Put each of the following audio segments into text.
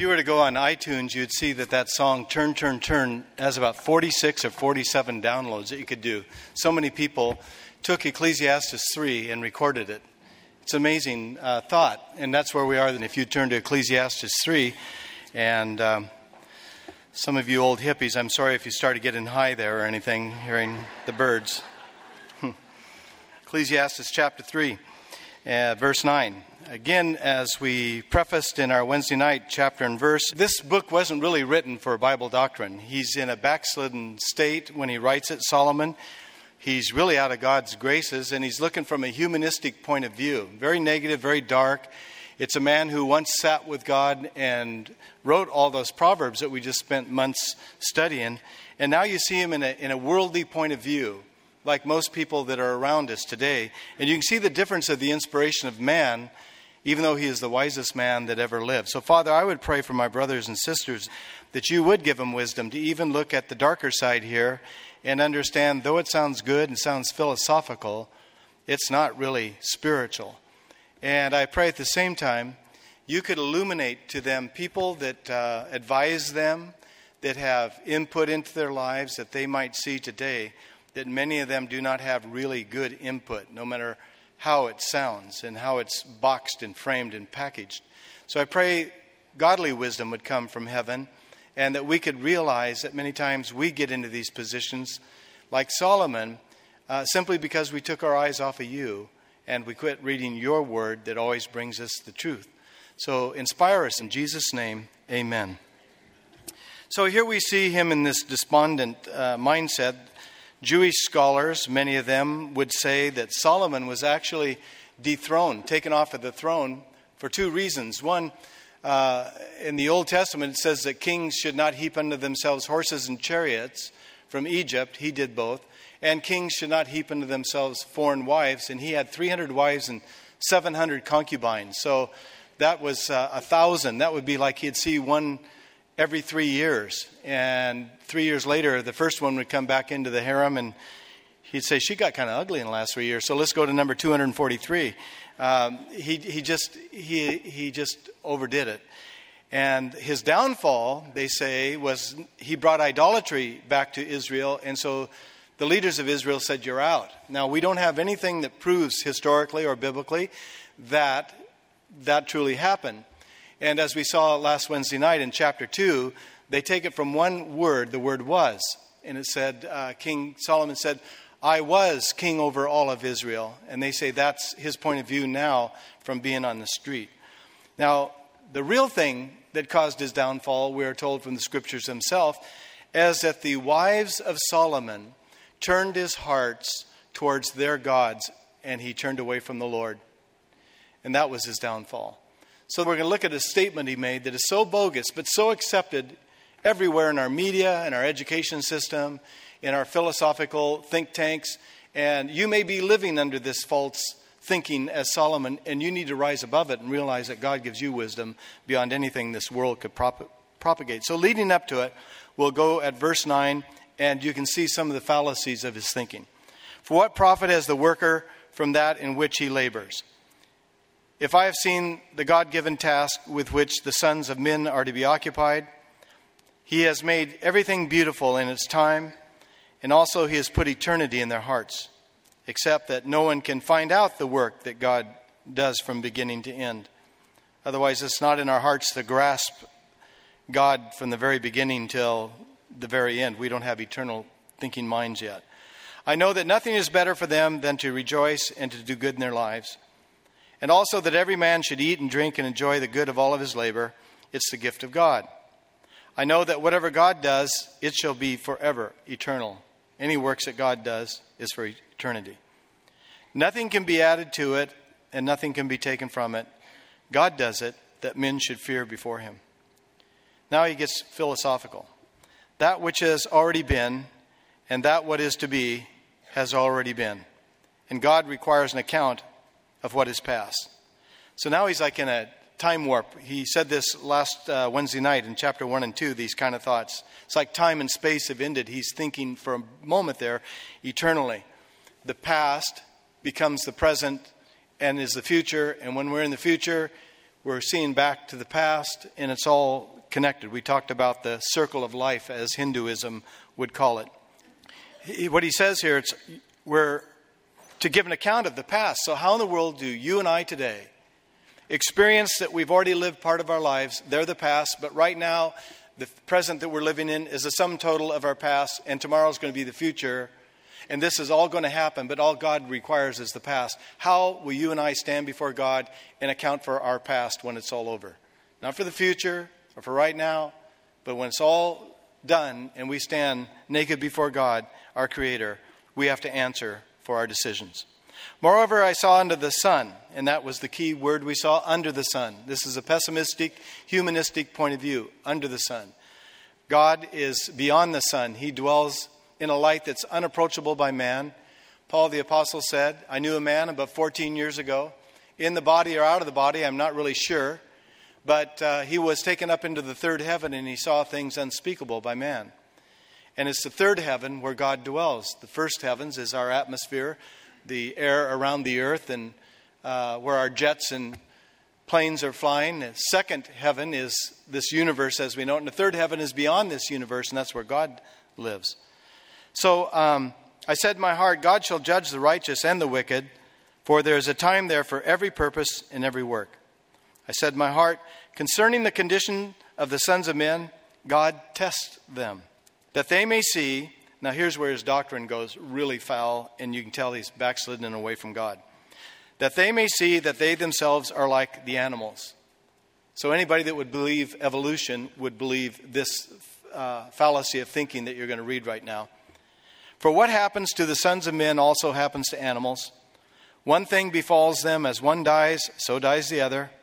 you were to go on iTunes, you'd see that song, Turn, Turn, Turn, has about 46 or 47 downloads that you could do. So many people took Ecclesiastes 3 and recorded it. It's an amazing thought, and that's where we are then. If you turn to Ecclesiastes 3, and some of you old hippies, I'm sorry if you started getting high there or anything, hearing the birds. Ecclesiastes chapter 3, verse 9. Again, as we prefaced in our Wednesday night chapter and verse, this book wasn't really written for Bible doctrine. He's in a backslidden state when he writes it, Solomon. He's really out of God's graces, and he's looking from a humanistic point of view. Very negative, very dark. It's a man who once sat with God and wrote all those proverbs that we just spent months studying. And now you see him in a worldly point of view, like most people that are around us today. And you can see the difference of the inspiration of man, even though he is the wisest man that ever lived. So, Father, I would pray for my brothers and sisters that you would give them wisdom to even look at the darker side here and understand, though it sounds good and sounds philosophical, it's not really spiritual. And I pray at the same time, you could illuminate to them people that advise them, that have input into their lives, that they might see today that many of them do not have really good input, no matter how it sounds and how it's boxed and framed and packaged. So I pray godly wisdom would come from heaven, and that we could realize that many times we get into these positions like Solomon simply because we took our eyes off of you and we quit reading your word that always brings us the truth. So inspire us in Jesus' name, amen. So here we see him in this despondent mindset. Jewish scholars, many of them, would say that Solomon was actually dethroned, taken off of the throne for two reasons. One, in the Old Testament, it says that kings should not heap unto themselves horses and chariots from Egypt. He did both. And kings should not heap unto themselves foreign wives. And he had 300 wives and 700 concubines. So that was 1,000. That would be like he'd see one every 3 years. And 3 years later, the first one would come back into the harem, and he'd say, she got kind of ugly in the last 3 years, so let's go to number 243. He just overdid it. And his downfall, they say, was he brought idolatry back to Israel, and so the leaders of Israel said, you're out. Now, we don't have anything that proves historically or biblically that truly happened. And as we saw last Wednesday night in chapter 2, they take it from one word, the word was. And it said, King Solomon said, I was king over all of Israel. And they say that's his point of view now from being on the street. Now, the real thing that caused his downfall, we are told from the scriptures themselves, is that the wives of Solomon turned his hearts towards their gods, and he turned away from the Lord. And that was his downfall. So we're going to look at a statement he made that is so bogus, but so accepted everywhere in our media, in our education system, in our philosophical think tanks. And you may be living under this false thinking as Solomon, and you need to rise above it and realize that God gives you wisdom beyond anything this world could propagate. So leading up to it, we'll go at verse 9, and you can see some of the fallacies of his thinking. For what profit has the worker from that in which he labors? If I have seen the God-given task with which the sons of men are to be occupied, he has made everything beautiful in its time, and also he has put eternity in their hearts, except that no one can find out the work that God does from beginning to end. Otherwise, it's not in our hearts to grasp God from the very beginning till the very end. We don't have eternal thinking minds yet. I know that nothing is better for them than to rejoice and to do good in their lives. And also that every man should eat and drink and enjoy the good of all of his labor. It's the gift of God. I know that whatever God does, it shall be forever eternal. Any works that God does is for eternity. Nothing can be added to it, and nothing can be taken from it. God does it, that men should fear before him. Now he gets philosophical. That which has already been, and that what is to be, has already been. And God requires an account of what is past. So now he's like in a time warp. He said this last Wednesday night in chapter 1 and 2, these kind of thoughts. It's like time and space have ended. He's thinking for a moment there eternally. The past becomes the present and is the future. And when we're in the future, We're seeing back to the past, and it's all connected. We talked about the circle of life, as Hinduism would call it. What he says here, we're to give an account of the past. So how in the world do you and I today experience that we've already lived part of our lives? They're the past, but right now, the present that we're living in is the sum total of our past, and tomorrow's going to be the future. And this is all going to happen, but all God requires is the past. How will you and I stand before God and account for our past when it's all over? Not for the future or for right now, but when it's all done and we stand naked before God, our Creator, we have to answer for our decisions. Moreover, I saw under the sun, and that was the key word we saw, under the sun. This is a pessimistic, humanistic point of view, under the sun. God is beyond the sun. He dwells in a light that's unapproachable by man. Paul the Apostle said, I knew a man about 14 years ago, in the body or out of the body, I'm not really sure, but he was taken up into the third heaven and he saw things unspeakable by man. And it's the third heaven where God dwells. The first heavens is our atmosphere, the air around the earth, and where our jets and planes are flying. The second heaven is this universe as we know it. And the third heaven is beyond this universe, and that's where God lives. So I said in my heart, God shall judge the righteous and the wicked, for there is a time there for every purpose and every work. I said in my heart, concerning the condition of the sons of men, God tests them, that they may see. Now here's where his doctrine goes really foul, and you can tell he's backslidden and away from God. That they may see that they themselves are like the animals. So anybody that would believe evolution would believe this fallacy of thinking that you're going to read right now. For what happens to the sons of men also happens to animals. One thing befalls them, as one dies, so dies the other.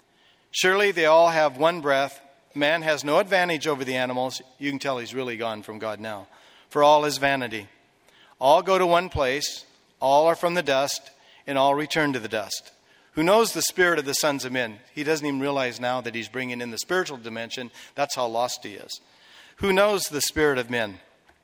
Surely they all have one breath. Man has no advantage over the animals. You can tell he's really gone from God now. For all is vanity. All go to one place. All are from the dust, and all return to the dust. Who knows the spirit of the sons of men? He doesn't even realize now that he's bringing in the spiritual dimension. That's how lost he is. Who knows the spirit of men?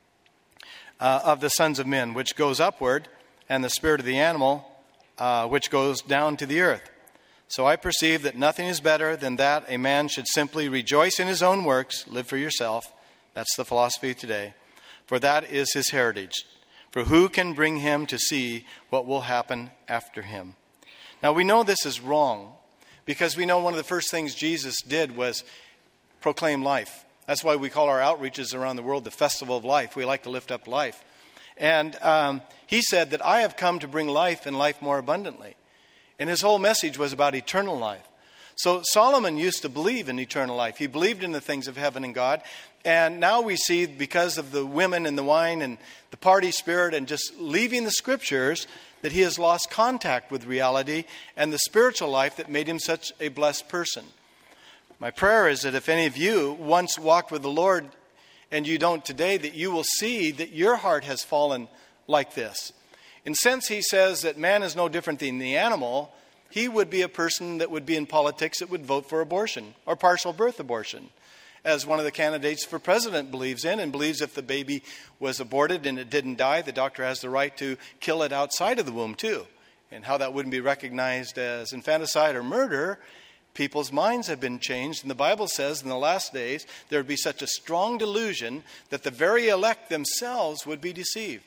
Of the sons of men, which goes upward, and the spirit of the animal, which goes down to the earth. So I perceive that nothing is better than that a man should simply rejoice in his own works, live for yourself. That's the philosophy today. For that is his heritage. For who can bring him to see what will happen after him? Now we know this is wrong, because we know one of the first things Jesus did was proclaim life. That's why we call our outreaches around the world the Festival of Life. We like to lift up life. And he said that I have come to bring life and life more abundantly. And his whole message was about eternal life. So Solomon used to believe in eternal life. He believed in the things of heaven and God. And now we see, because of the women and the wine and the party spirit and just leaving the scriptures, that he has lost contact with reality and the spiritual life that made him such a blessed person. My prayer is that if any of you once walked with the Lord and you don't today, that you will see that your heart has fallen like this. And since he says that man is no different than the animal, he would be a person that would be in politics that would vote for abortion or partial birth abortion, as one of the candidates for president believes in, and believes if the baby was aborted and it didn't die, the doctor has the right to kill it outside of the womb too. And how that wouldn't be recognized as infanticide or murder. People's minds have been changed, and the Bible says in the last days there would be such a strong delusion that the very elect themselves would be deceived.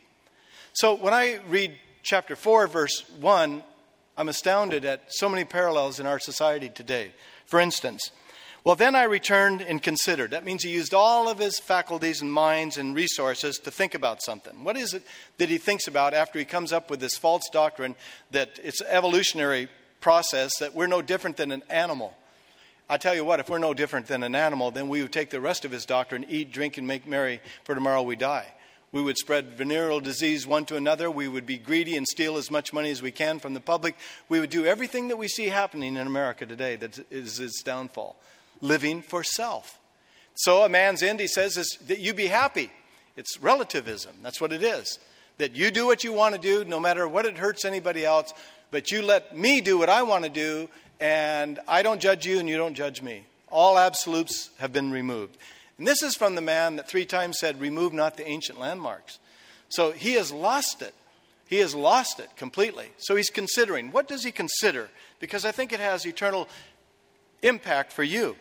So when I read chapter 4, verse 1, I'm astounded at so many parallels in our society today. For instance, well, then I returned and considered. That means he used all of his faculties and minds and resources to think about something. What is it that he thinks about after he comes up with this false doctrine that it's evolutionary process, that we're no different than an animal? I tell you what, if we're no different than an animal, then we would take the rest of his doctrine, eat, drink, and make merry, for tomorrow we die. We would spread venereal disease one to another. We would be greedy and steal as much money as we can from the public. We would do everything that we see happening in America today that is its downfall. Living for self. So a man's end, he says, is that you be happy. It's relativism. That's what it is. That you do what you want to do, no matter what it hurts anybody else, but you let me do what I want to do, and I don't judge you and you don't judge me. All absolutes have been removed. And this is from the man that 3 times said, remove not the ancient landmarks. So he has lost it. He has lost it completely. So he's considering. What does he consider? Because I think it has eternal impact for you.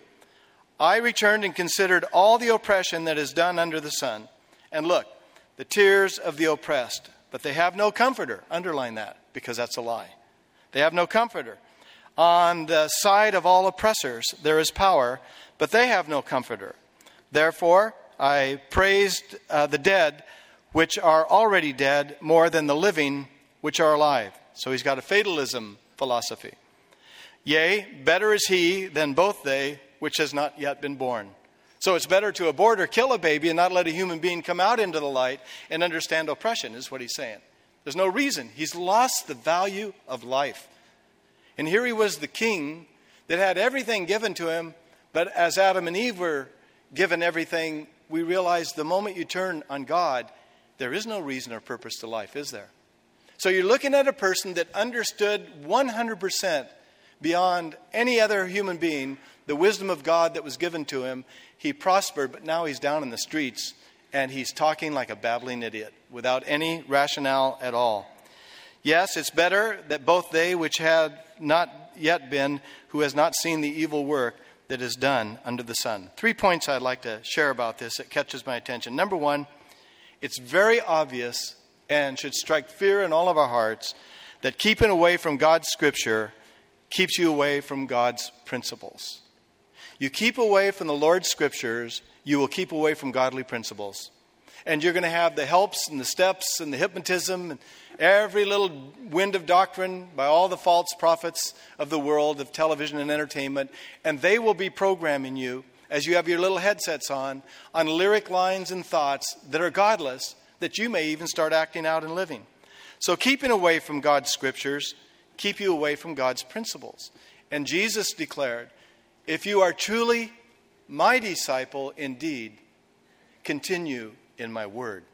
I returned and considered all the oppression that is done under the sun. And look, the tears of the oppressed, but they have no comforter. Underline that, because that's a lie. They have no comforter. On the side of all oppressors there is power, but they have no comforter. Therefore, I praised the dead, which are already dead, more than the living, which are alive. So he's got a fatalism philosophy. Yea, better is he than both they, which has not yet been born. So it's better to abort or kill a baby and not let a human being come out into the light and understand oppression, is what he's saying. There's no reason. He's lost the value of life. And here he was the king that had everything given to him, but as Adam and Eve were given everything, we realize the moment you turn on God, there is no reason or purpose to life, is there? So you're looking at a person that understood 100% beyond any other human being the wisdom of God that was given to him. He prospered, but now he's down in the streets and he's talking like a babbling idiot without any rationale at all. Yes, it's better that both they which had not yet been, who has not seen the evil work that is done under the sun. 3 points I'd like to share about this that catches my attention. Number one, it's very obvious and should strike fear in all of our hearts that keeping away from God's scripture keeps you away from God's principles. You keep away from the Lord's scriptures, you will keep away from godly principles. And you're going to have the helps and the steps and the hypnotism and every little wind of doctrine by all the false prophets of the world of television and entertainment. And they will be programming you as you have your little headsets on lyric lines and thoughts that are godless, that you may even start acting out and living. So keeping away from God's scriptures keep you away from God's principles. And Jesus declared, if you are truly my disciple indeed, continue in my word.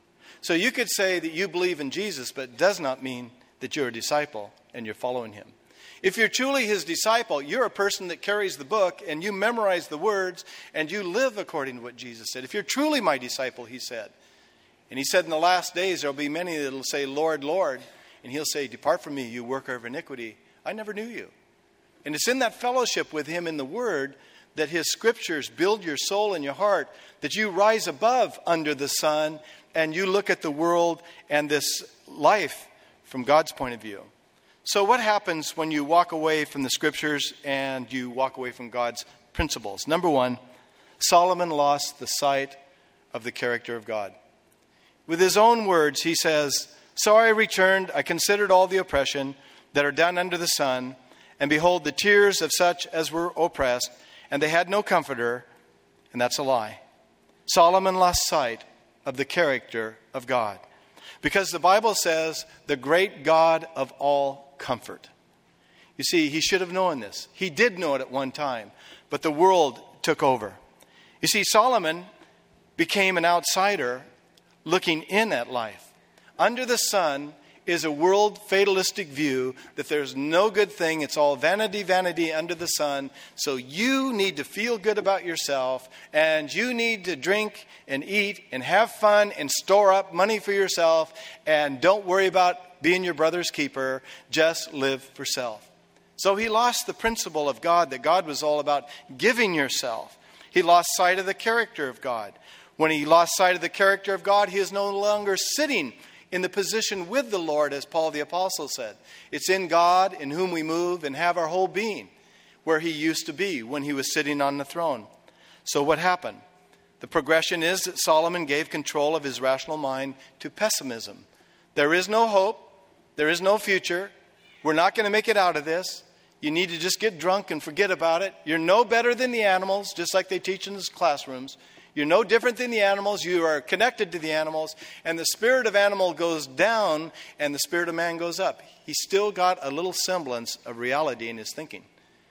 So you could say that you believe in Jesus, but it does not mean that you're a disciple and you're following him. If you're truly his disciple, you're a person that carries the book and you memorize the words and you live according to what Jesus said. If you're truly my disciple, he said. And he said in the last days there will be many that will say, Lord, Lord. And he'll say, depart from me, you worker of iniquity. I never knew you. And it's in that fellowship with him in the word that his scriptures build your soul and your heart, that you rise above under the sun and you look at the world and this life from God's point of view. So what happens when you walk away from the scriptures and you walk away from God's principles? Number one, Solomon lost the sight of the character of God. With his own words, he says, so I returned, I considered all the oppression that are done under the sun, and behold, the tears of such as were oppressed, and they had no comforter, and that's a lie. Solomon lost sight of the character of God. Because the Bible says, the great God of all comfort. You see, he should have known this. He did know it at one time, but the world took over. You see, Solomon became an outsider looking in at life. Under the sun is a world fatalistic view that there's no good thing. It's all vanity, vanity under the sun. So you need to feel good about yourself, and you need to drink and eat and have fun and store up money for yourself, and don't worry about being your brother's keeper. Just live for self. So he lost the principle of God, that God was all about giving yourself. He lost sight of the character of God. When he lost sight of the character of God, he is no longer sitting in the position with the Lord, as Paul the Apostle said. It's in God, in whom we move and have our whole being, where he used to be when he was sitting on the throne. So what happened? The progression is that Solomon gave control of his rational mind to pessimism. There is no hope. There is no future. We're not going to make it out of this. You need to just get drunk and forget about it. You're no better than the animals, just like they teach in the classrooms. You're no different than the animals. You are connected to the animals. And the spirit of animal goes down and the spirit of man goes up. He still got a little semblance of reality in his thinking.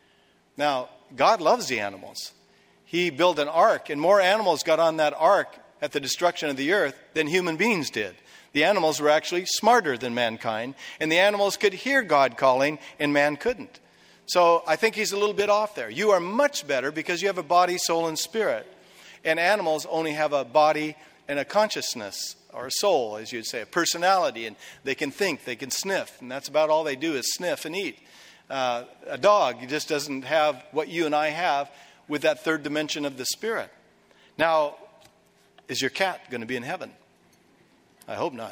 Now, God loves the animals. He built an ark, and more animals got on that ark at the destruction of the earth than human beings did. The animals were actually smarter than mankind, and the animals could hear God calling, and man couldn't. So I think he's a little bit off there. You are much better because you have a body, soul, and spirit. And animals only have a body and a consciousness, or a soul, as you'd say, a personality. And they can think, they can sniff. And that's about all they do is sniff and eat. A dog just doesn't have what you and I have with that third dimension of the Spirit. Now, is your cat going to be in heaven? I hope not.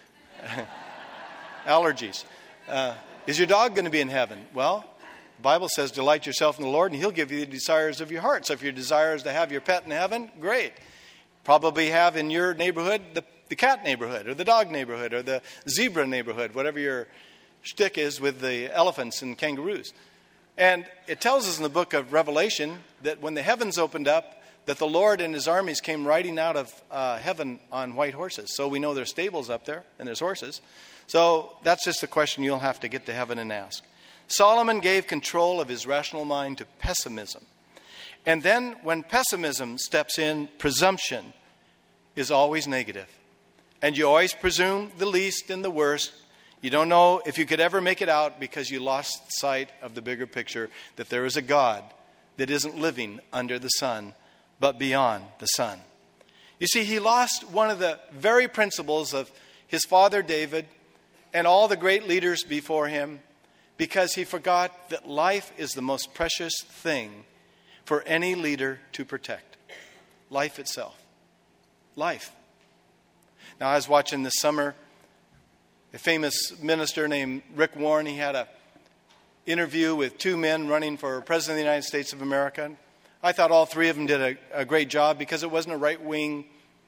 Allergies. Is your dog going to be in heaven? Well, the Bible says, delight yourself in the Lord, and He'll give you the desires of your heart. So if your desire is to have your pet in heaven, great. Probably have in your neighborhood the cat neighborhood, or the dog neighborhood, or the zebra neighborhood, whatever your shtick is with the elephants and kangaroos. And it tells us in the book of Revelation that when the heavens opened up, that the Lord and His armies came riding out of heaven on white horses. So we know there's stables up there, and there's horses. So that's just a question you'll have to get to heaven and ask. Solomon gave control of his rational mind to pessimism. And then when pessimism steps in, presumption is always negative. And you always presume the least and the worst. You don't know if you could ever make it out because you lost sight of the bigger picture, that there is a God that isn't living under the sun, but beyond the sun. You see, he lost one of the very principles of his father David and all the great leaders before him, because he forgot that life is the most precious thing for any leader to protect. Life itself. Life. Now, I was watching this summer a famous minister named Rick Warren. He had an interview with two men running for President of the United States of America. I thought all three of them did a great job because it wasn't a right-wing,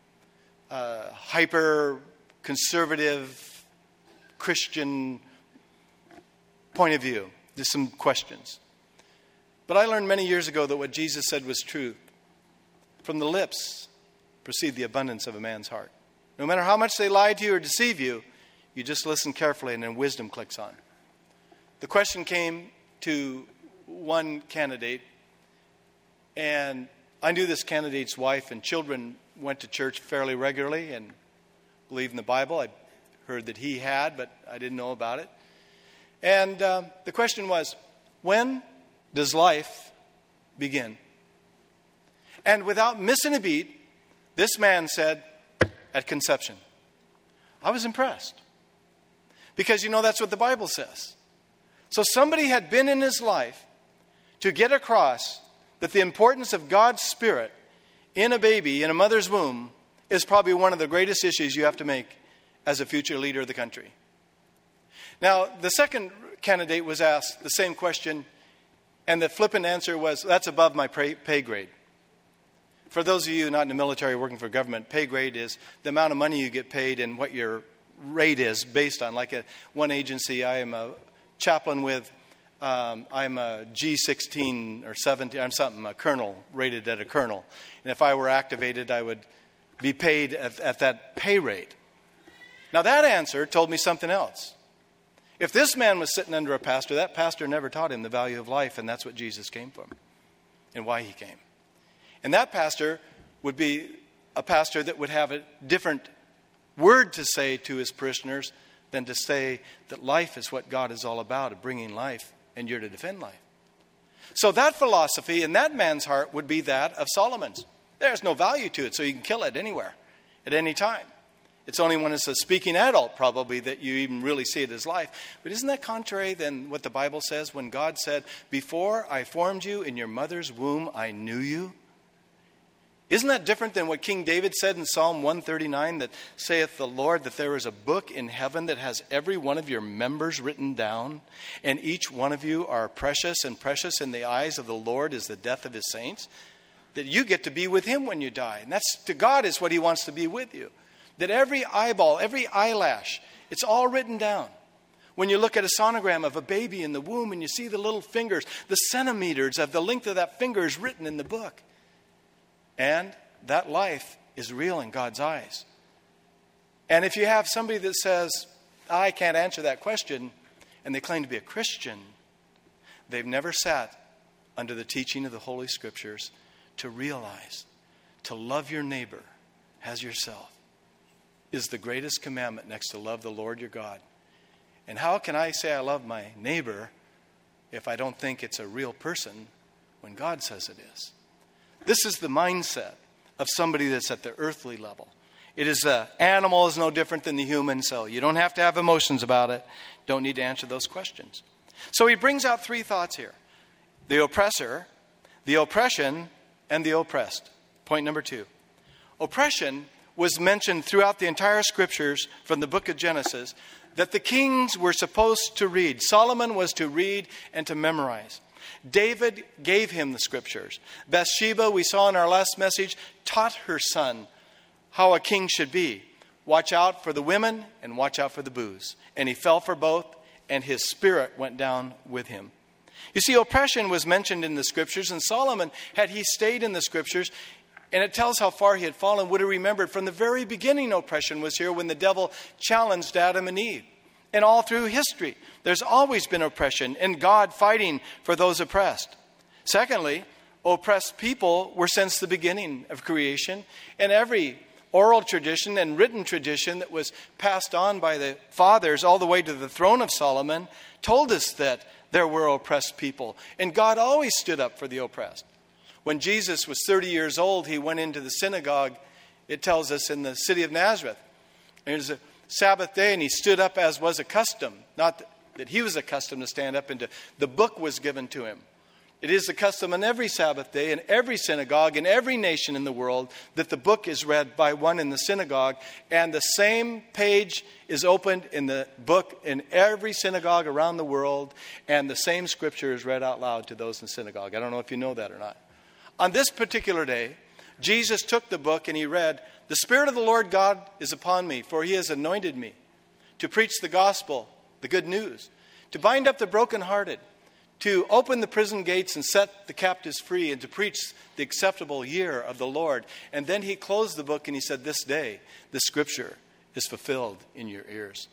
hyper-conservative Christian point of view. There's some questions. But I learned many years ago that what Jesus said was true. From the lips proceed the abundance of a man's heart. No matter how much they lie to you or deceive you, you just listen carefully and then wisdom clicks on. The question came to one candidate, and I knew this candidate's wife and children went to church fairly regularly and believed in the Bible. I heard that he had, but I didn't know about it. And the question was, when does life begin? And without missing a beat, this man said, at conception. I was impressed. Because, that's what the Bible says. So somebody had been in his life to get across that the importance of God's Spirit in a baby, in a mother's womb, is probably one of the greatest issues you have to make as a future leader of the country. Now, the second candidate was asked the same question, and the flippant answer was, that's above my pay grade. For those of you not in the military working for government, pay grade is the amount of money you get paid and what your rate is based on. Like one agency I am a chaplain with, I'm a G16 or 17, I'm something, a colonel, rated at a colonel. And if I were activated, I would be paid at that pay rate. Now that answer told me something else. If this man was sitting under a pastor, that pastor never taught him the value of life, and that's what Jesus came from and why he came. And that pastor would be a pastor that would have a different word to say to his parishioners than to say that life is what God is all about, of bringing life, and you're to defend life. So that philosophy in that man's heart would be that of Solomon's. There's no value to it, so you can kill it anywhere, at any time. It's only when it's a speaking adult, probably, that you even really see it as life. But isn't that contrary than what the Bible says when God said, before I formed you in your mother's womb, I knew you? Isn't that different than what King David said in Psalm 139, that saith the Lord, that there is a book in heaven that has every one of your members written down, and each one of you are precious, and precious in the eyes of the Lord is the death of his saints? That you get to be with him when you die. And that's, to God, is what he wants to be with you. That every eyeball, every eyelash, it's all written down. When you look at a sonogram of a baby in the womb and you see the little fingers, the centimeters of the length of that finger is written in the book. And that life is real in God's eyes. And if you have somebody that says, I can't answer that question, and they claim to be a Christian, they've never sat under the teaching of the Holy Scriptures to realize, to love your neighbor as yourself is the greatest commandment next to love the Lord your God. And how can I say I love my neighbor if I don't think it's a real person when God says it is? This is the mindset of somebody that's at the earthly level. It is animal is no different than the human, so you don't have to have emotions about it. Don't need to answer those questions. So he brings out three thoughts here: the oppressor, the oppression, and the oppressed. Point number 2. Oppression was mentioned throughout the entire scriptures from the book of Genesis, that the kings were supposed to read. Solomon was to read and to memorize. David gave him the scriptures. Bathsheba, we saw in our last message, taught her son how a king should be. Watch out for the women and watch out for the booze. And he fell for both, and his spirit went down with him. You see, oppression was mentioned in the scriptures, and Solomon, had he stayed in the scriptures, and it tells how far he had fallen, would have remembered from the very beginning oppression was here when the devil challenged Adam and Eve. And all through history, there's always been oppression and God fighting for those oppressed. Secondly, oppressed people were since the beginning of creation, and every oral tradition and written tradition that was passed on by the fathers all the way to the throne of Solomon told us that there were oppressed people, and God always stood up for the oppressed. When Jesus was 30 years old, he went into the synagogue, it tells us, in the city of Nazareth. And it was a Sabbath day, and he stood up as was accustomed. Not that he was accustomed to stand up, and the book was given to him. It is the custom on every Sabbath day, in every synagogue, in every nation in the world, that the book is read by one in the synagogue, and the same page is opened in the book in every synagogue around the world, and the same scripture is read out loud to those in the synagogue. I don't know if you know that or not. On this particular day, Jesus took the book and he read, "The Spirit of the Lord God is upon me, for he has anointed me to preach the gospel, the good news, to bind up the brokenhearted, to open the prison gates and set the captives free, and to preach the acceptable year of the Lord." And then he closed the book and he said, "This day, the scripture is fulfilled in your ears."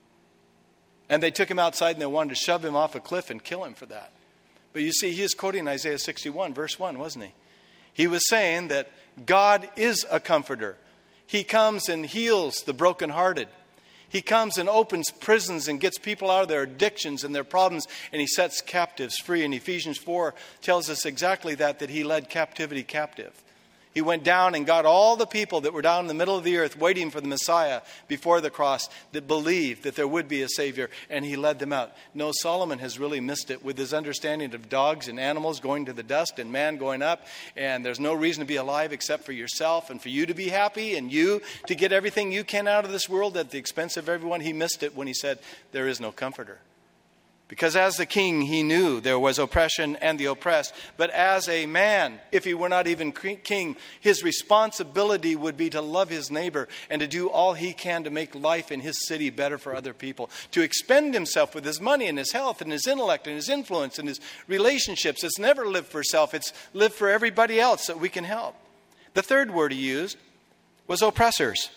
And they took him outside and they wanted to shove him off a cliff and kill him for that. But you see, he is quoting Isaiah 61, verse 1, wasn't he? He was saying that God is a comforter. He comes and heals the brokenhearted. He comes and opens prisons and gets people out of their addictions and their problems, and he sets captives free. And Ephesians 4 tells us exactly that he led captivity captive. He went down and got all the people that were down in the middle of the earth waiting for the Messiah before the cross that believed that there would be a Savior, and he led them out. No, Solomon has really missed it with his understanding of dogs and animals going to the dust and man going up, and there's no reason to be alive except for yourself and for you to be happy and you to get everything you can out of this world at the expense of everyone. He missed it when he said there is no comforter. Because as the king, he knew there was oppression and the oppressed. But as a man, if he were not even king, his responsibility would be to love his neighbor and to do all he can to make life in his city better for other people. To expend himself with his money and his health and his intellect and his influence and his relationships. It's never live for self. It's live for everybody else that we can help. The third word he used was oppressors.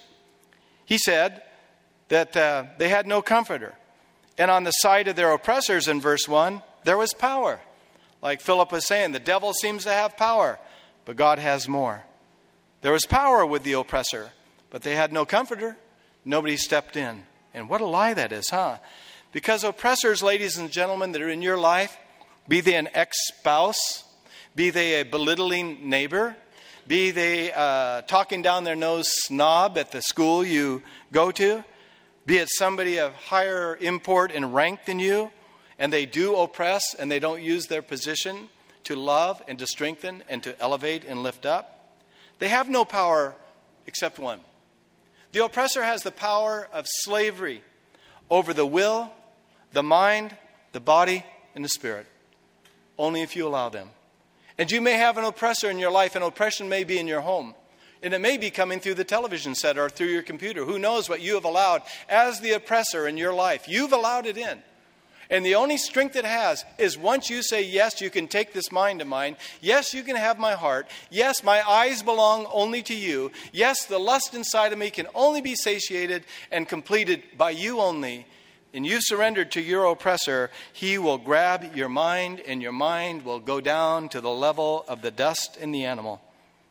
He said that they had no comforter. And on the side of their oppressors in verse 1, there was power. Like Philip was saying, the devil seems to have power, but God has more. There was power with the oppressor, but they had no comforter. Nobody stepped in. And what a lie that is, huh? Because oppressors, ladies and gentlemen, that are in your life, be they an ex-spouse, be they a belittling neighbor, be they talking down their nose snob at the school you go to, be it somebody of higher import and rank than you, and they do oppress and they don't use their position to love and to strengthen and to elevate and lift up, they have no power except one. The oppressor has the power of slavery over the will, the mind, the body, and the spirit. Only if you allow them. And you may have an oppressor in your life, and oppression may be in your home. And it may be coming through the television set or through your computer. Who knows what you have allowed as the oppressor in your life. You've allowed it in. And the only strength it has is once you say, yes, you can take this mind of mine. Yes, you can have my heart. Yes, my eyes belong only to you. Yes, the lust inside of me can only be satiated and completed by you only. And you surrendered to your oppressor, he will grab your mind, and your mind will go down to the level of the dust and the animal.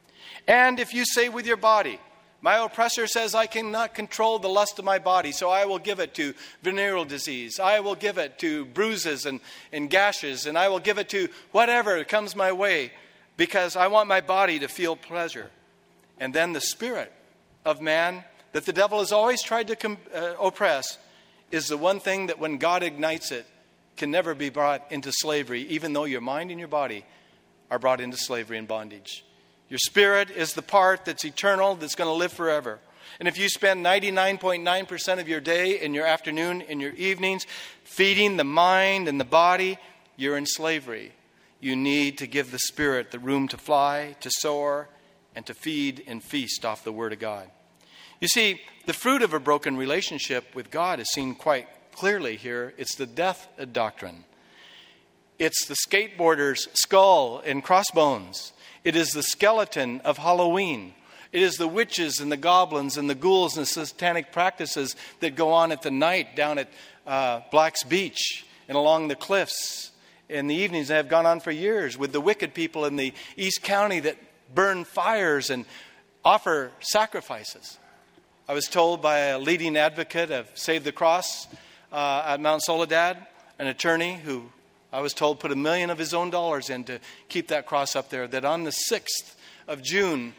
And if you say with your body, my oppressor says I cannot control the lust of my body, so I will give it to venereal disease. I will give it to bruises and gashes, and I will give it to whatever comes my way because I want my body to feel pleasure. And then the spirit of man that the devil has always tried to oppress is the one thing that when God ignites it, can never be brought into slavery, even though your mind and your body are brought into slavery and bondage. Your spirit is the part that's eternal, that's going to live forever. And if you spend 99.9% of your day, in your afternoon, in your evenings, feeding the mind and the body, you're in slavery. You need to give the spirit the room to fly, to soar, and to feed and feast off the Word of God. You see, the fruit of a broken relationship with God is seen quite clearly here. It's the death doctrine. It's the skateboarder's skull and crossbones. It is the skeleton of Halloween. It is the witches and the goblins and the ghouls and the satanic practices that go on at the night down at Black's Beach and along the cliffs in the evenings that have gone on for years with the wicked people in the East County that burn fires and offer sacrifices. I was told by a leading advocate of Save the Cross at Mount Soledad, an attorney who I was told put $1 million of his own dollars in to keep that cross up there, that on the 6th of June,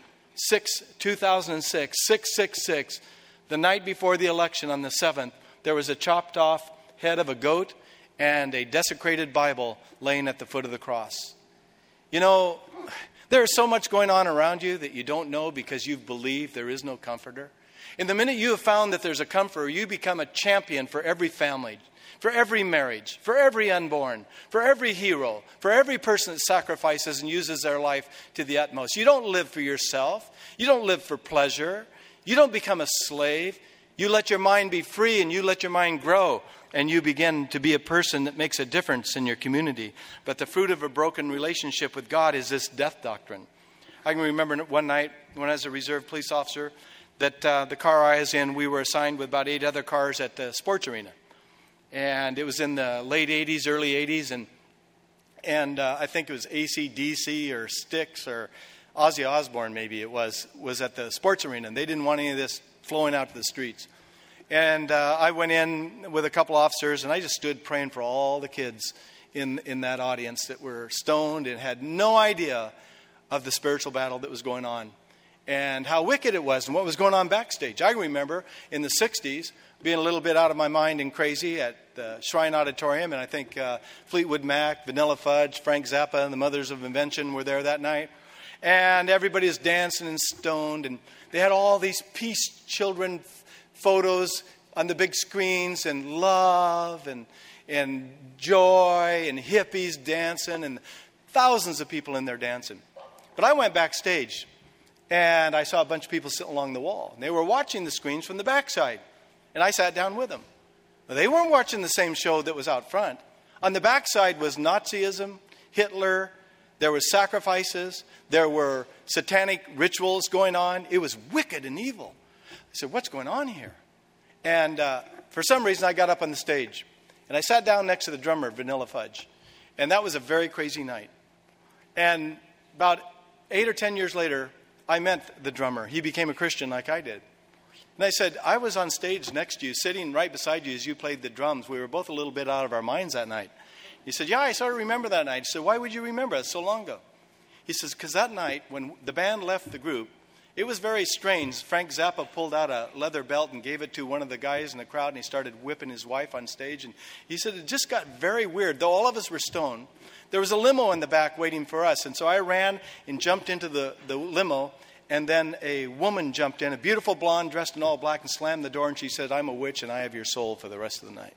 2006, 666, the night before the election on the 7th, there was a chopped off head of a goat and a desecrated Bible laying at the foot of the cross. You know, there is so much going on around you that you don't know because you've believed there is no comforter. And the minute you have found that there's a comforter, you become a champion for every family, for every marriage, for every unborn, for every hero, for every person that sacrifices and uses their life to the utmost. You don't live for yourself. You don't live for pleasure. You don't become a slave. You let your mind be free and you let your mind grow. And you begin to be a person that makes a difference in your community. But the fruit of a broken relationship with God is this death doctrine. I can remember one night when I was a reserve police officer that the car I was in, we were assigned with about 8 other cars at the sports arena. And it was in the late 80s, early 80s. And I think it was AC/DC or Styx or Ozzy Osbourne maybe it was at the sports arena. And they didn't want any of this flowing out to the streets. And I went in with a couple officers, and I just stood praying for all the kids in that audience that were stoned and had no idea of the spiritual battle that was going on and how wicked it was and what was going on backstage. I remember in the 60s being a little bit out of my mind and crazy at the Shrine Auditorium, and I think Fleetwood Mac, Vanilla Fudge, Frank Zappa, and the Mothers of Invention were there that night. And everybody was dancing and stoned, and they had all these peace children photos on the big screens, and love and joy and hippies dancing and thousands of people in there dancing. But I went backstage and I saw a bunch of people sitting along the wall. And they were watching the screens from the backside. And I sat down with them. But they weren't watching the same show that was out front. On the backside was Nazism, Hitler, there was sacrifices, there were satanic rituals going on. It was wicked and evil. I said, what's going on here? And for some reason, I got up on the stage. And I sat down next to the drummer, Vanilla Fudge. And that was a very crazy night. And about 8 or 10 years later, I met the drummer. He became a Christian like I did. And I said, I was on stage next to you, sitting right beside you as you played the drums. We were both a little bit out of our minds that night. He said, yeah, I sort of remember that night. I said, why would you remember it so long ago? He says, because that night, when the band left the group, it was very strange. Frank Zappa pulled out a leather belt and gave it to one of the guys in the crowd, and he started whipping his wife on stage. And he said it just got very weird. Though all of us were stoned, there was a limo in the back waiting for us. And so I ran and jumped into the limo, and then a woman jumped in, a beautiful blonde dressed in all black, and slammed the door, and she said, I'm a witch, and I have your soul for the rest of the night.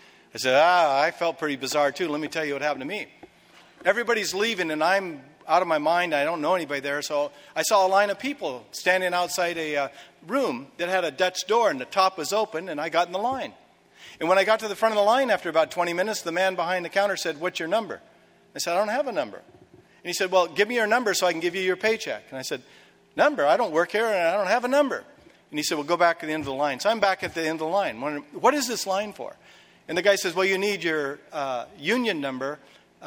I said, I felt pretty bizarre, too. Let me tell you what happened to me. Everybody's leaving, and I'm out of my mind. I don't know anybody there. So I saw a line of people standing outside a room that had a Dutch door, and the top was open, and I got in the line. And when I got to the front of the line after about 20 minutes, the man behind the counter said, what's your number? I said, I don't have a number. And he said, well, give me your number so I can give you your paycheck. And I said, number? I don't work here, and I don't have a number. And he said, well, go back to the end of the line. So I'm back at the end of the line. Wondering, what is this line for? And the guy says, well, you need your union number,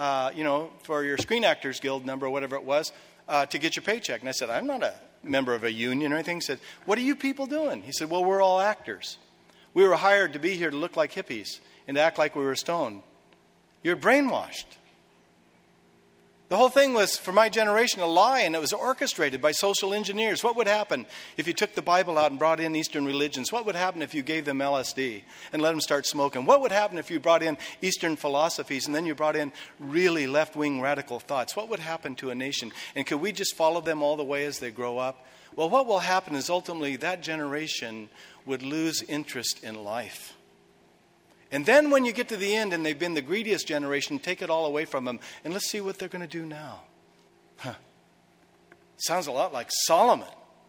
for your Screen Actors Guild number or whatever it was, to get your paycheck. And I said, I'm not a member of a union or anything. He said, what are you people doing? He said, well, we're all actors. We were hired to be here to look like hippies and to act like we were stoned. You're brainwashed. The whole thing was, for my generation, a lie, and it was orchestrated by social engineers. What would happen if you took the Bible out and brought in Eastern religions? What would happen if you gave them LSD and let them start smoking? What would happen if you brought in Eastern philosophies and then you brought in really left-wing radical thoughts? What would happen to a nation? And could we just follow them all the way as they grow up? Well, what will happen is ultimately that generation would lose interest in life. And then when you get to the end and they've been the greediest generation, take it all away from them. And let's see what they're going to do now. Sounds a lot like Solomon.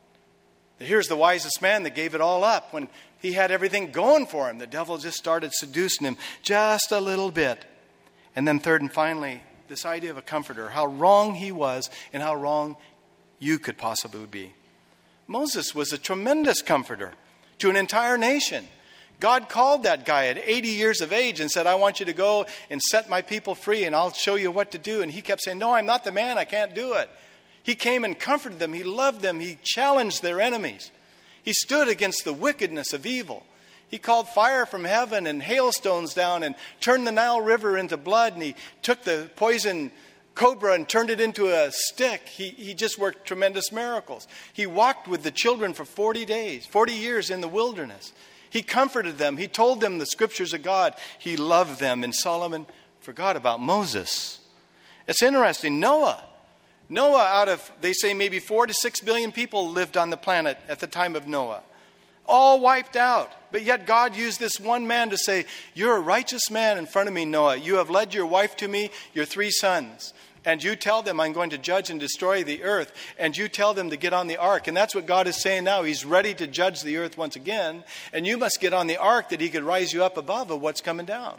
Here's the wisest man that gave it all up. When he had everything going for him, the devil just started seducing him just a little bit. And then third and finally, this idea of a comforter. How wrong he was and how wrong you could possibly be. Moses was a tremendous comforter to an entire nation. God called that guy at 80 years of age and said, I want you to go and set my people free and I'll show you what to do. And he kept saying, no, I'm not the man. I can't do it. He came and comforted them. He loved them. He challenged their enemies. He stood against the wickedness of evil. He called fire from heaven and hailstones down and turned the Nile River into blood. And he took the poison cobra and turned it into a stick. He just worked tremendous miracles. He walked with the children for 40 years in the wilderness. He comforted them. He told them the scriptures of God. He loved them. And Solomon forgot about Moses. It's interesting. Noah, out of, they say maybe 4 to 6 billion people lived on the planet at the time of Noah. All wiped out. But yet God used this one man to say, you're a righteous man in front of me, Noah. You have led your wife to me, your 3 sons. And you tell them I'm going to judge and destroy the earth. And you tell them to get on the ark. And that's what God is saying now. He's ready to judge the earth once again. And you must get on the ark that he could rise you up above of what's coming down.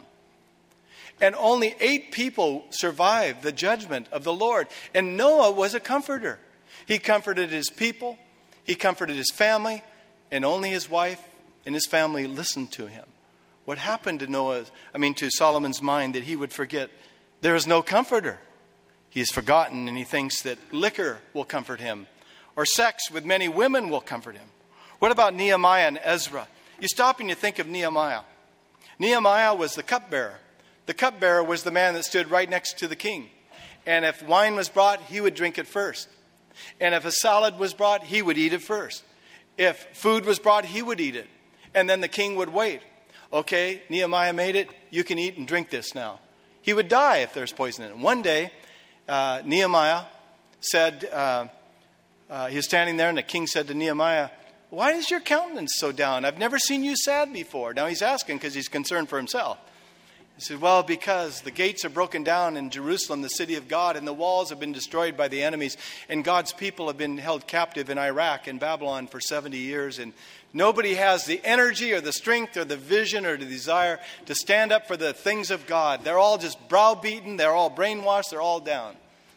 And only 8 people survived the judgment of the Lord. And Noah was a comforter. He comforted his people. He comforted his family. And only his wife and his family listened to him. What happened to Solomon's mind that he would forget there is no comforter? He has forgotten and he thinks that liquor will comfort him or sex with many women will comfort him. What about Nehemiah and Ezra? You stop and you think of Nehemiah. Nehemiah was the cupbearer. The cupbearer was the man that stood right next to the king. And if wine was brought, he would drink it first. And if a salad was brought, he would eat it first. If food was brought, he would eat it. And then the king would wait. Okay, Nehemiah made it. You can eat and drink this now. He would die if there's poison in it. One day, Nehemiah said, he was standing there and the king said to Nehemiah, why is your countenance so down? I've never seen you sad before. Now he's asking because he's concerned for himself. He said, well, because the gates are broken down in Jerusalem, the city of God, and the walls have been destroyed by the enemies, and God's people have been held captive in Iraq and Babylon for 70 years, and nobody has the energy or the strength or the vision or the desire to stand up for the things of God. They're all just browbeaten, they're all brainwashed, they're all down.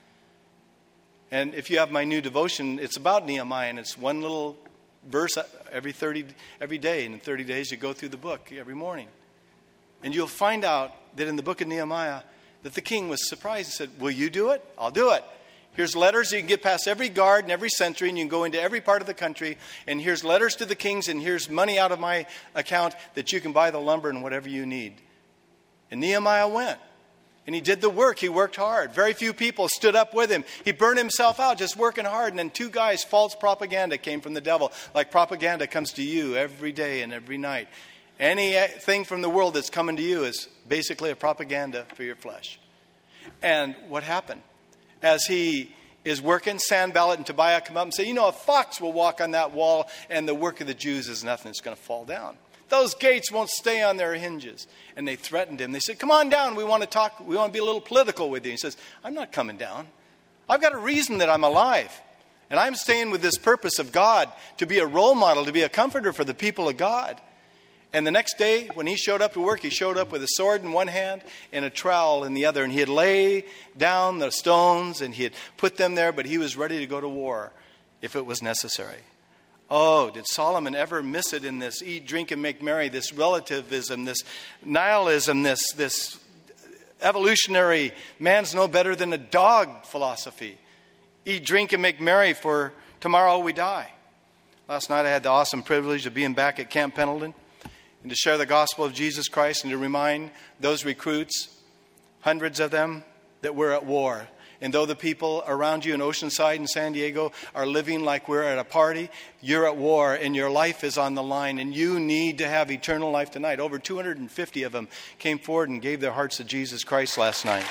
And if you have my new devotion, it's about Nehemiah, and it's one little verse every day, and in 30 days you go through the book every morning. And you'll find out that in the book of Nehemiah, that the king was surprised and said, will you do it? I'll do it. Here's letters you can get past every guard and every sentry, and you can go into every part of the country. And here's letters to the kings, and here's money out of my account that you can buy the lumber and whatever you need. And Nehemiah went. And he did the work. He worked hard. Very few people stood up with him. He burned himself out just working hard. And then 2 guys, false propaganda came from the devil. Like propaganda comes to you every day and every night. Anything from the world that's coming to you is basically a propaganda for your flesh. And what happened? As he is working, Sanballat and Tobiah come up and say, a fox will walk on that wall and the work of the Jews is nothing. It's going to fall down. Those gates won't stay on their hinges. And they threatened him. They said, come on down. We want to talk. We want to be a little political with you. He says, I'm not coming down. I've got a reason that I'm alive. And I'm staying with this purpose of God to be a role model, to be a comforter for the people of God. And the next day, when he showed up to work, he showed up with a sword in one hand and a trowel in the other. And he had laid down the stones and he had put them there, but he was ready to go to war if it was necessary. Oh, did Solomon ever miss it in this eat, drink, and make merry, this relativism, this nihilism, this evolutionary man's no better than a dog philosophy? Eat, drink, and make merry, for tomorrow we die. Last night I had the awesome privilege of being back at Camp Pendleton and to share the gospel of Jesus Christ and to remind those recruits, hundreds of them, that we're at war. And though the people around you in Oceanside and San Diego are living like we're at a party, you're at war and your life is on the line and you need to have eternal life tonight. Over 250 of them came forward and gave their hearts to Jesus Christ last night.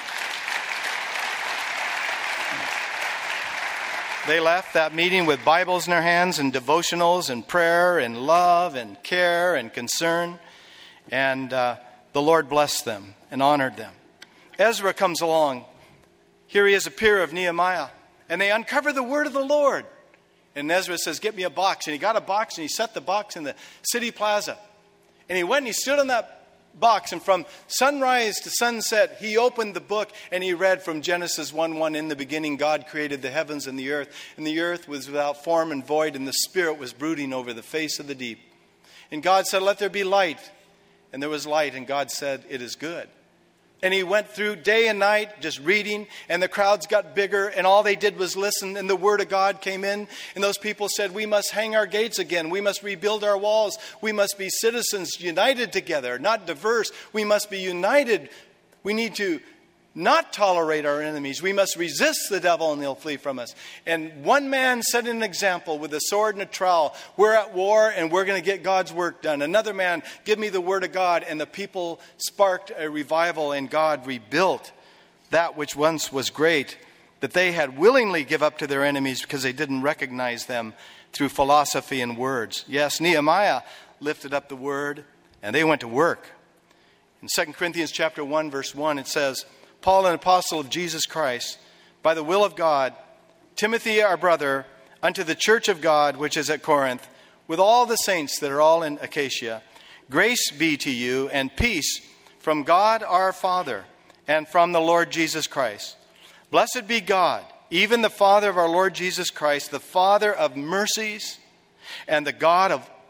They left that meeting with Bibles in their hands and devotionals and prayer and love and care and concern. And the Lord blessed them and honored them. Ezra comes along. Here he is, a peer of Nehemiah. And they uncover the word of the Lord. And Ezra says, get me a box. And he got a box and he set the box in the city plaza. And he went and he stood on that box. And from sunrise to sunset, he opened the book and he read from Genesis 1:1. In the beginning, God created the heavens and the earth. And the earth was without form and void. And the Spirit was brooding over the face of the deep. And God said, let there be light. And there was light. And God said, it is good. And he went through day and night just reading, and the crowds got bigger, and all they did was listen, and the word of God came in, and those people said, we must hang our gates again, we must rebuild our walls, we must be citizens united together, not diverse, we must be united. We need to not tolerate our enemies. We must resist the devil and he'll flee from us. And one man set an example with a sword and a trowel. We're at war and we're going to get God's work done. Another man, give me the word of God. And the people sparked a revival and God rebuilt that which once was great, that they had willingly give up to their enemies because they didn't recognize them through philosophy and words. Yes, Nehemiah lifted up the word and they went to work. In 2 Corinthians chapter 1, verse 1, it says, Paul, an apostle of Jesus Christ, by the will of God, Timothy, our brother, unto the church of God, which is at Corinth, with all the saints that are all in Acacia, grace be to you and peace from God our Father and from the Lord Jesus Christ. Blessed be God, even the Father of our Lord Jesus Christ, the Father of mercies and the God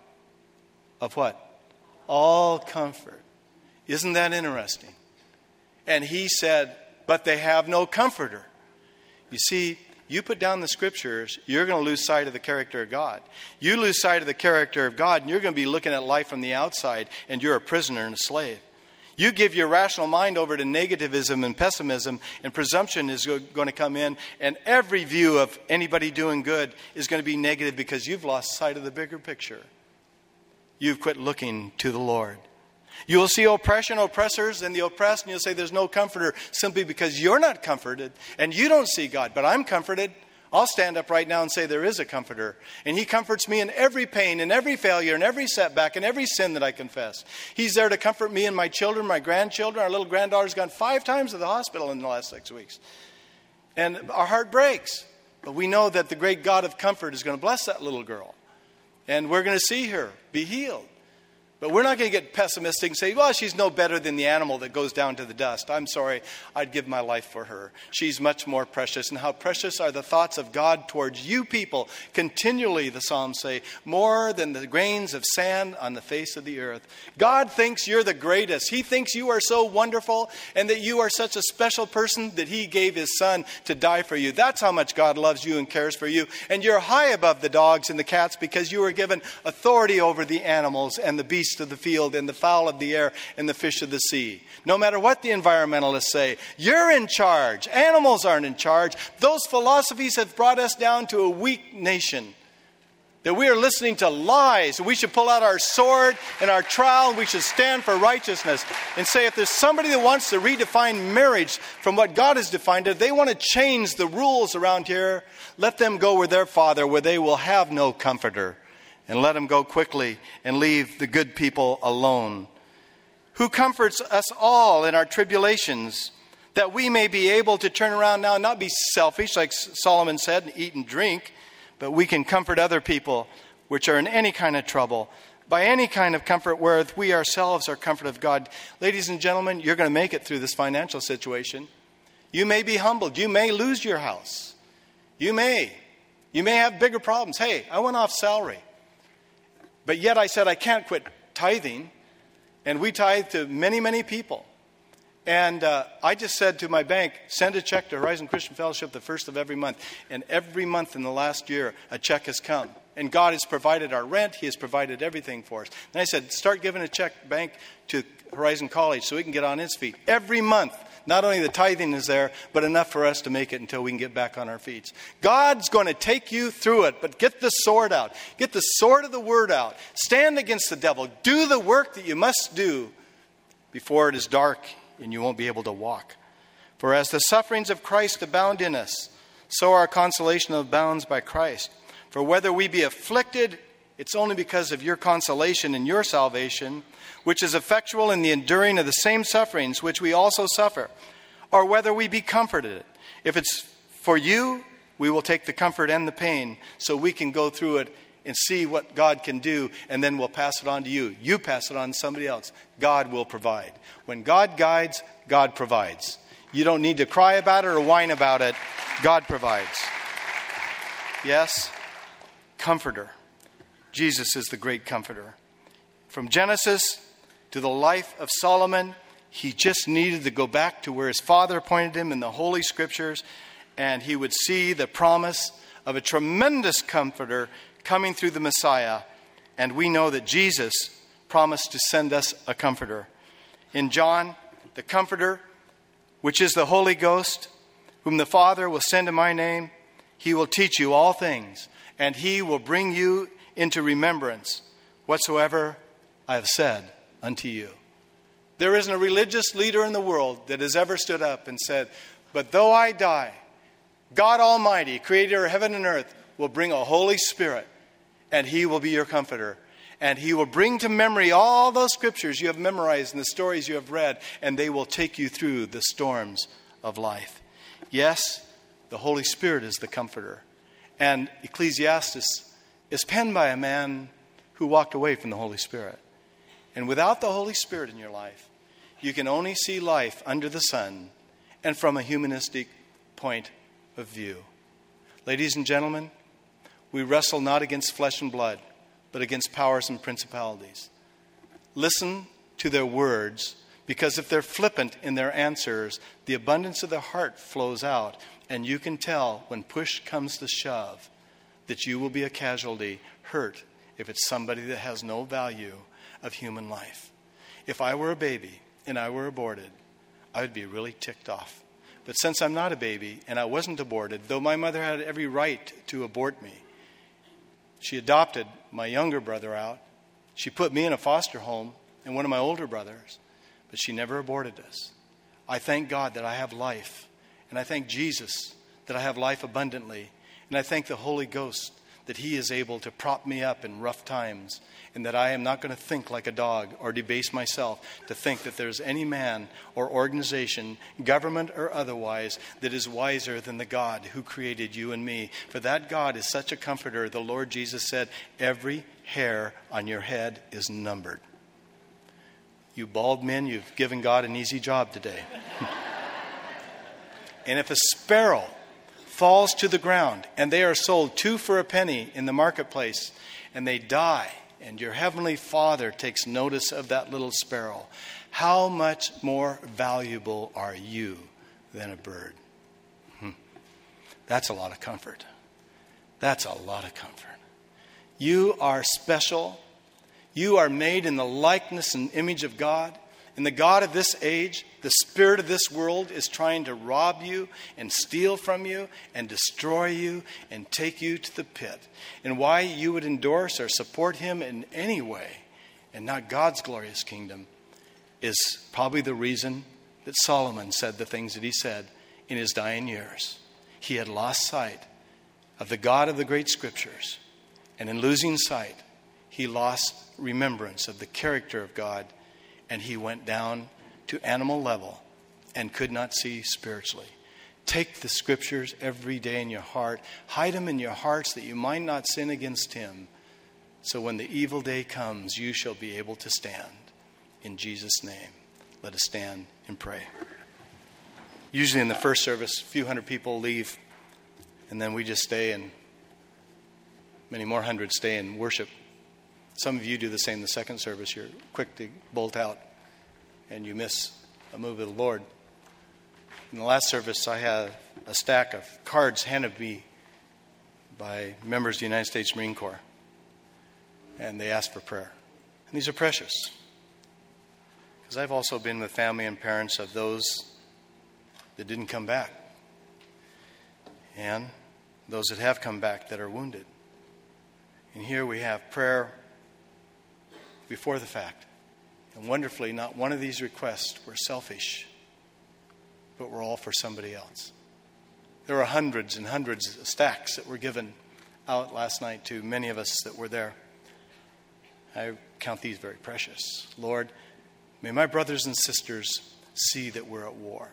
of what? All comfort. Isn't that interesting? And he said, but they have no comforter. You see, you put down the scriptures, you're going to lose sight of the character of God. You lose sight of the character of God, and you're going to be looking at life from the outside, and you're a prisoner and a slave. You give your rational mind over to negativism and pessimism, and presumption is going to come in, and every view of anybody doing good is going to be negative because you've lost sight of the bigger picture. You've quit looking to the Lord. You will see oppression, oppressors, and the oppressed, and you'll say there's no comforter simply because you're not comforted and you don't see God. But I'm comforted. I'll stand up right now and say there is a comforter. And he comforts me in every pain, in every failure, in every setback, in every sin that I confess. He's there to comfort me and my children, my grandchildren. Our little granddaughter's gone 5 times to the hospital in the last 6 weeks. And our heart breaks. But we know that the great God of comfort is going to bless that little girl. And we're going to see her be healed. But we're not going to get pessimistic and say, well, she's no better than the animal that goes down to the dust. I'm sorry, I'd give my life for her. She's much more precious. And how precious are the thoughts of God towards you people. Continually, the Psalms say, more than the grains of sand on the face of the earth. God thinks you're the greatest. He thinks you are so wonderful and that you are such a special person that he gave his son to die for you. That's how much God loves you and cares for you. And you're high above the dogs and the cats because you were given authority over the animals and the beasts of the field and the fowl of the air and the fish of the sea. No matter what the environmentalists say, you're in charge. Animals aren't in charge. Those philosophies have brought us down to a weak nation. That we are listening to lies. We should pull out our sword and our trowel and we should stand for righteousness and say if there's somebody that wants to redefine marriage from what God has defined it, they want to change the rules around here, let them go with their father where they will have no comforter. And let him go quickly and leave the good people alone. Who comforts us all in our tribulations, that we may be able to turn around now and not be selfish, like Solomon said, and eat and drink, but we can comfort other people which are in any kind of trouble, by any kind of comfort wherewith we ourselves are comfort of God. Ladies and gentlemen, you're going to make it through this financial situation. You may be humbled. You may lose your house. You may have bigger problems. Hey, I went off salary. But yet I said I can't quit tithing. And we tithe to many, many people. And I just said to my bank, send a check to Horizon Christian Fellowship the first of every month. And every month in the last year, a check has come. And God has provided our rent. He has provided everything for us. And I said, start giving a check bank to Horizon College so we can get on its feet. Every month, Not only the tithing is there, but enough for us to make it until we can get back on our feet. God's going to take you through it, but get the sword out. Get the sword of the word out. Stand against the devil. Do the work that you must do before it is dark and you won't be able to walk. For as the sufferings of Christ abound in us, so our consolation abounds by Christ. For whether we be afflicted, it's only because of your consolation and your salvation, which is effectual in the enduring of the same sufferings which we also suffer. Or whether we be comforted. If it's for you, we will take the comfort and the pain so we can go through it and see what God can do, and then we'll pass it on to you. You pass it on to somebody else. God will provide. When God guides, God provides. You don't need to cry about it or whine about it. God provides. Yes, comforter. Jesus is the great comforter. From Genesis to the life of Solomon, he just needed to go back to where his father pointed him in the Holy Scriptures, and he would see the promise of a tremendous comforter coming through the Messiah. And we know that Jesus promised to send us a comforter. In John, the comforter, which is the Holy Ghost, whom the Father will send in my name, he will teach you all things, and he will bring you into remembrance whatsoever I have said unto you. There isn't a religious leader in the world that has ever stood up and said, but though I die, God Almighty, creator of heaven and earth, will bring a Holy Spirit, and he will be your comforter. And he will bring to memory all those scriptures you have memorized and the stories you have read, and they will take you through the storms of life. Yes, the Holy Spirit is the comforter. And Ecclesiastes is penned by a man who walked away from the Holy Spirit. And without the Holy Spirit in your life, you can only see life under the sun and from a humanistic point of view. Ladies and gentlemen, we wrestle not against flesh and blood, but against powers and principalities. Listen to their words, because if they're flippant in their answers, the abundance of the heart flows out, and you can tell when push comes to shove that you will be a casualty, hurt, if it's somebody that has no value of human life. If I were a baby and I were aborted, I would be really ticked off. But since I'm not a baby and I wasn't aborted, though my mother had every right to abort me, she adopted my younger brother out. She put me in a foster home and one of my older brothers, but she never aborted us. I thank God that I have life, and I thank Jesus that I have life abundantly, and I thank the Holy Ghost that he is able to prop me up in rough times, and that I am not going to think like a dog or debase myself to think that there's any man or organization, government or otherwise, that is wiser than the God who created you and me. For that God is such a comforter. The Lord Jesus said, every hair on your head is numbered. You bald men, you've given God an easy job today. And if a sparrow falls to the ground, and they are sold 2 for a penny in the marketplace, and they die, and your heavenly Father takes notice of that little sparrow, how much more valuable are you than a bird? That's a lot of comfort. That's a lot of comfort. You are special. You are made in the likeness and image of God. And the God of this age, the spirit of this world, is trying to rob you and steal from you and destroy you and take you to the pit. And why you would endorse or support him in any way and not God's glorious kingdom is probably the reason that Solomon said the things that he said in his dying years. He had lost sight of the God of the great scriptures. And in losing sight, he lost remembrance of the character of God. And he went down to animal level and could not see spiritually. Take the scriptures every day in your heart. Hide them in your hearts that you might not sin against him. So when the evil day comes, you shall be able to stand. In Jesus' name, let us stand and pray. Usually in the first service, a few hundred people leave. And then we just stay, and many more hundreds stay and worship. Some of you do the same the second service. You're quick to bolt out and you miss a move of the Lord. In the last service, I had a stack of cards handed me by members of the United States Marine Corps. And they asked for prayer. And these are precious. Because I've also been with family and parents of those that didn't come back, and those that have come back that are wounded. And here we have prayer before the fact. And wonderfully, not one of these requests were selfish, but were all for somebody else. There were hundreds and hundreds of stacks that were given out last night to many of us that were there. I count these very precious. Lord, may my brothers and sisters see that we're at war.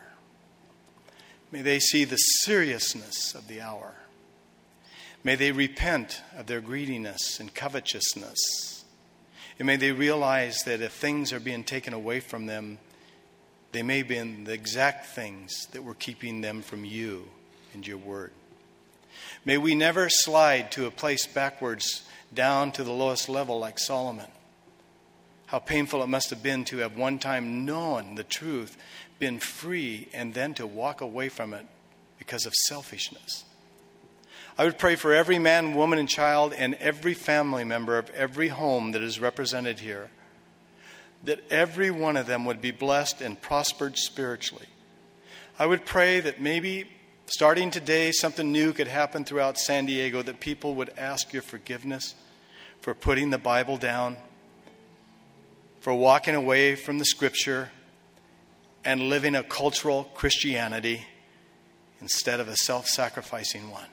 May they see the seriousness of the hour. May they repent of their greediness and covetousness. And may they realize that if things are being taken away from them, they may be in the exact things that were keeping them from you and your word. May we never slide to a place backwards down to the lowest level like Solomon. How painful it must have been to have one time known the truth, been free, and then to walk away from it because of selfishness. I would pray for every man, woman, and child and every family member of every home that is represented here, that every one of them would be blessed and prospered spiritually. I would pray that maybe starting today something new could happen throughout San Diego, that people would ask your forgiveness for putting the Bible down, for walking away from the Scripture and living a cultural Christianity instead of a self-sacrificing one.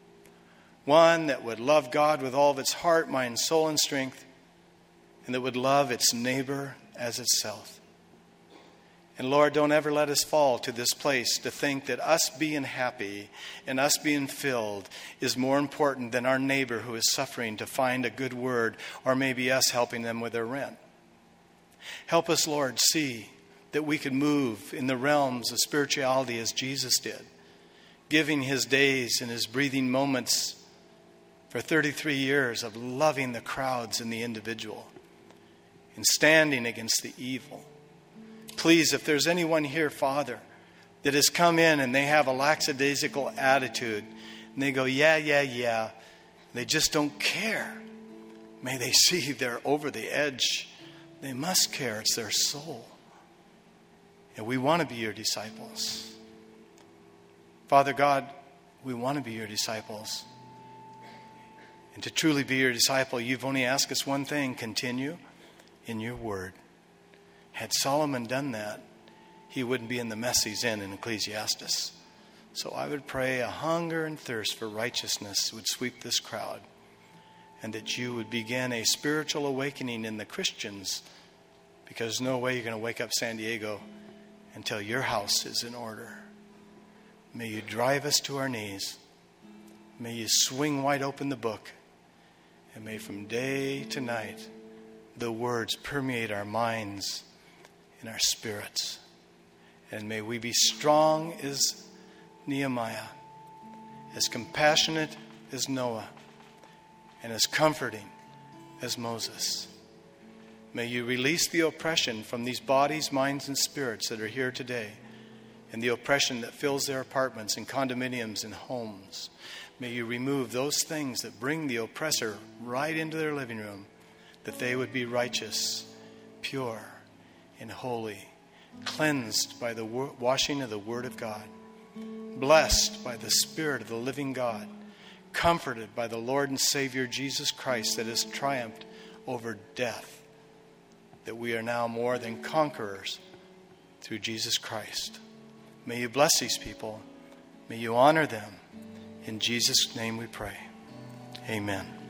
One that would love God with all of its heart, mind, soul, and strength, and that would love its neighbor as itself. And Lord, don't ever let us fall to this place to think that us being happy and us being filled is more important than our neighbor who is suffering to find a good word, or maybe us helping them with their rent. Help us, Lord, see that we can move in the realms of spirituality as Jesus did, giving his days and his breathing moments for 33 years of loving the crowds and the individual and standing against the evil. Please, if there's anyone here, Father, that has come in and they have a lackadaisical attitude and they go, yeah, they just don't care. May they see they're over the edge. They must care. It's their soul. And we want to be your disciples. Father God, we want to be your disciples. And to truly be your disciple, you've only asked us one thing: continue in your word. Had Solomon done that, he wouldn't be in the mess he's in Ecclesiastes. So I would pray a hunger and thirst for righteousness would sweep this crowd, and that you would begin a spiritual awakening in the Christians, because there's no way you're going to wake up San Diego until your house is in order. May you drive us to our knees. May you swing wide open the book. And may from day to night the words permeate our minds and our spirits. And may we be strong as Nehemiah, as compassionate as Noah, and as comforting as Moses. May you release the oppression from these bodies, minds, and spirits that are here today, and the oppression that fills their apartments and condominiums and homes. May you remove those things that bring the oppressor right into their living room, that they would be righteous, pure, and holy, cleansed by the washing of the Word of God, blessed by the Spirit of the living God, comforted by the Lord and Savior Jesus Christ that has triumphed over death, that we are now more than conquerors through Jesus Christ. May you bless these people. May you honor them. In Jesus' name we pray. Amen.